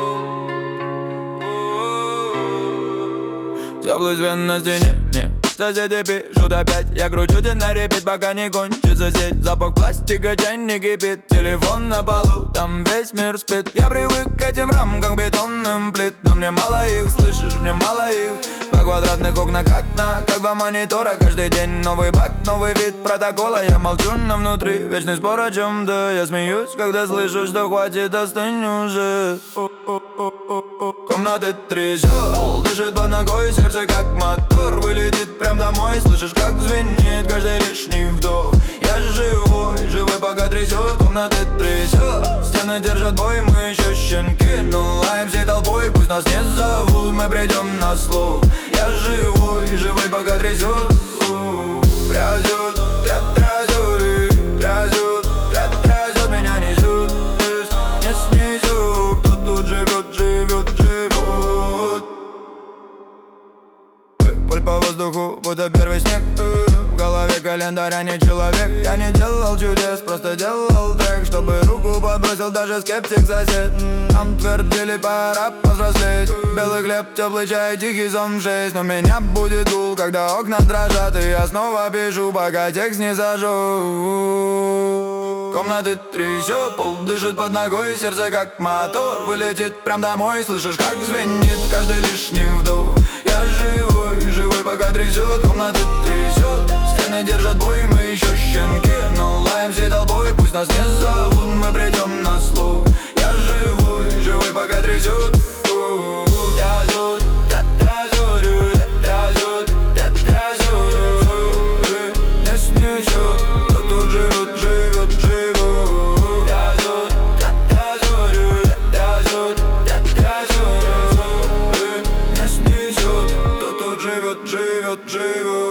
Теплый свет на стене, не. Соседи пишут опять, я кручу тебя на репит, пока не кончится сеть. Запах пластика, чай не кипит, телефон на полу, там весь мир спит. Я привык к этим рамкам бетонным плит, но мне мало их, слышишь, мне мало их. По квадратных окнах окна, как два монитора. Каждый день новый баг, новый вид протокола. Я молчу, но внутри вечный спор о чем-то. Я смеюсь, когда слышу, что хватит, остынь уже. Комнаты трясет, пол дышит под ногой, сердце как мотор вылетит прям домой. Слышишь, как звенит каждый лишний вдох. Я живой, живой, пока трясет. Комнаты трясет, стены держат бой, мы еще щенки. Ну лаем всей толпой, пусть нас не зовут, мы придем на слух. Я живой, живой, пока трясет. Трясет, трясет, трясет, трясет, меня несет, не снесет. Кто тут живет, живет, живет. Пыль по воздуху, будто первый снег. В голове календарь, а не человек. Я не делал чудес, просто делал трек, чтобы руку подбросил даже скептик-сосед. Нам твердили, пора повзрослеть. Белый хлеб, теплый чай, тихий сон в 6. Но меня будет гул, когда окна дрожат. И я снова пишу, пока текст не зажжу. Комнаты трясет, пол дышит под ногой, сердце как мотор вылетит прям домой. Слышишь, как звенит каждый лишний вдох. Я живой, живой, пока трясет. Комнаты трясет, стены держат бой, мы еще щенки. Но лаем всей толпой, пусть нас не зовут, мы придем на слух. Я живой, живой, пока трясет. Не снесет, кто тут живет, живет, живет. Не снесет, кто тут живет, живет, живет.